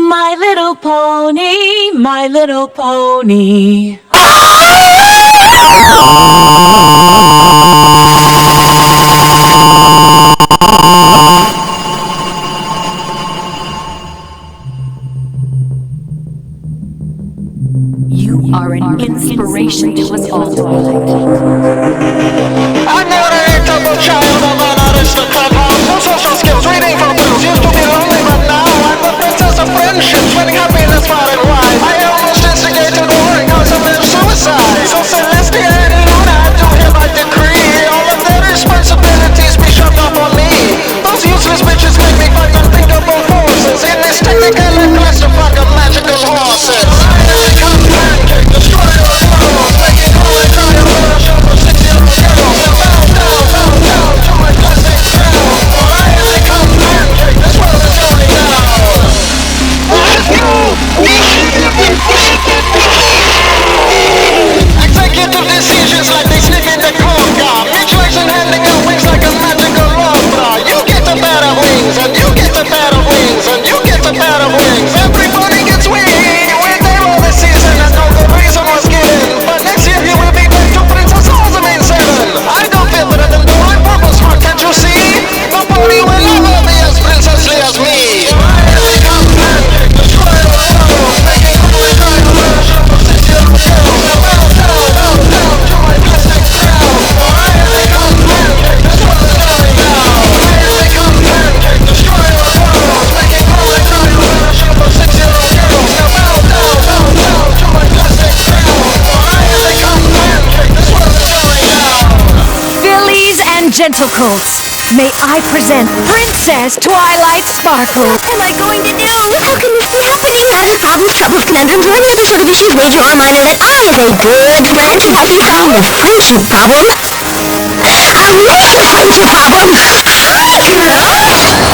My little pony, my little pony. You are an inspiration to us all, Twilight. I never a double child of an aristocrat. No social skills, reading from books. Used to be lonely, but now I'm the princess of friendship, spreading happiness far and wide. I almost instigated war because of their suicide. So Celestia and Luna do hereby decree all of their responsibilities be shoved off on me. Those useless bitches make me fight unthinkable forces in this technical clusterfuck of magical horses. I come pancake, destroy your world, making all I try to worship of 6-year-old girls. Now bow down, bow down to my classic crown. For I come pancake, this world is going down. Executive decisions like they slip in the coca. Mutuals and handing out wings like a magical opera. You get a pair of wings, and you get a pair of wings, and you get a pair of wings. Everybody gets wings. When they roll the season, and no good reason was given. But next year you will be back to Princess Alzheimer's 7. I don't feel better than though I'm purple smart, can't you see? Nobody will ever be as princessly as me. I come pancake, destroy the world, making all I try to worship of 6-year-old girls. Now bow down to my plastic crown. For I come pancake, this world is going down. I come pancake, destroy the world, making all I try to worship of 6-year-old girls. Now bow down to my plastic crown. For I come pancake, this world is going down. Fillies and gentlecolts, may I present Princess Twilight Sparkle. What am I going to do? How can this be happening? Matters, problems, troubles, conundrums, or any other sort of issues major or minor that I, as a good friend, should help you solve this friendship problem? A friendship problem?